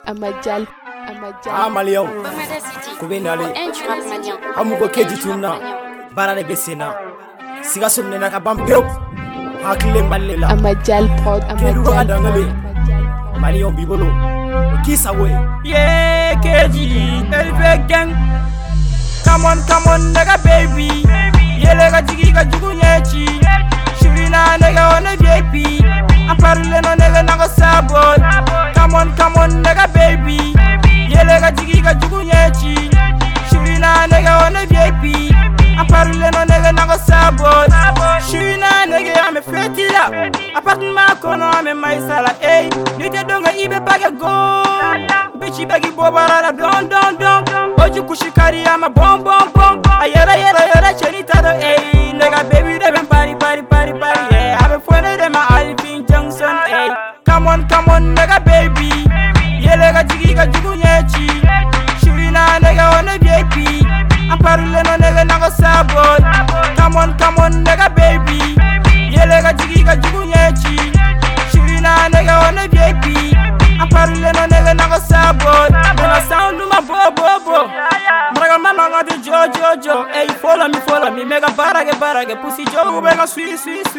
Amadjal. Amalion. Kubinali. Amuko keji tuna. Barane besena. Siga sumne na kabampiro. Hakile mbalela. Amadjal prod. Amadjal. Malion bibolo. Kisa we. Yeah, keji. Elfe gang. Come on, nigga baby. Yelega jigiga jugunyechi. Shirina nigga on a VIP. I'm parallel no nigga nago sabot. Come on, nigga baby. Yelega jigiga jugunyechi. Shirina nigga on a VIP. I'm parallel no nigga nago sabot. Shirina nigga I'm a fetila. Apartment kono I'm a my sala. Hey, nite donga ibe bag go. Bitchy baggy bobara don. Oju kushikari I'm a bomb. Ayera chenita do. Hey, nigga baby they been party. Yeah, I'm a friend of them Alvin Johnson. Hey, come on, nigga baby. Yelega jigiga jugunyechi. Shirina nigga on a VIP. I'm parallel no nigga nago sabot. Come on, nigga baby. Yelega jigiga jugunyechi. Shirina nigga on a VIP. I'm parallel no nigga nago sabot. When I sound to my bo. Maraga mama ngati jo. Hey, follow me. Mega barage. Pussy jo mega sweet.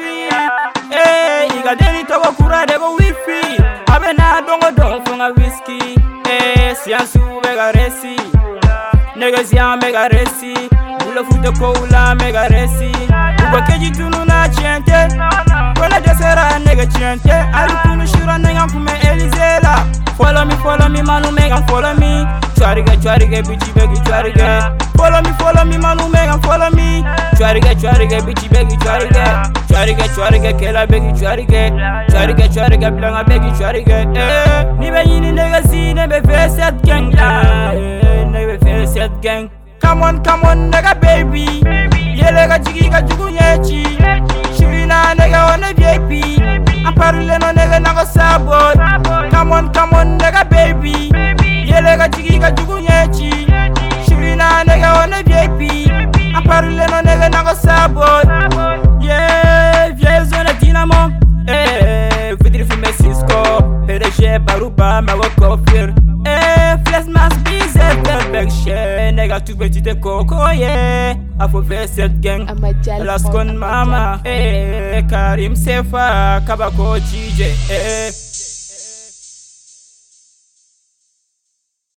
Hey, iga deni togo kura dego wifi. Abe na dongo funga whiskey. Hey, siansu mega resi. Nigga sian mega resi. Ula fute koula mega resi. Uba keji tunu na chente. Kola desera nigga chente. Alukunu shura nigga kume Elizela. Follow me, manu mega follow me. Chwarige, bitchy begi chwarige. Follow me, manu mega follow me. Chwarige, bitchy begi chwarige. Kela begi chwarige, blanga begi chwarige. Nibe yini nigga si nebe V7 gang. Nebe V7 gang. Come on, nigga baby. Yelega jigiga jugunyechi. Shirina nigga on a VIP. I'm parallel no nigga nago sabot. Come on, nigga baby. Yelega jigiga jugunyechi. Shirina nigga on a VIP. I'm parallel no nigga nago sabot. Yeah, vieille zone dynamo. Eh, vidri fume Cisco. PDG Baruba mago kofir. Eh, flash mas bizet bag share. Nigga tu petite coco yeah. Afo V7 gang. Las con mama. Eh, Karim Sefa Kabako DJ.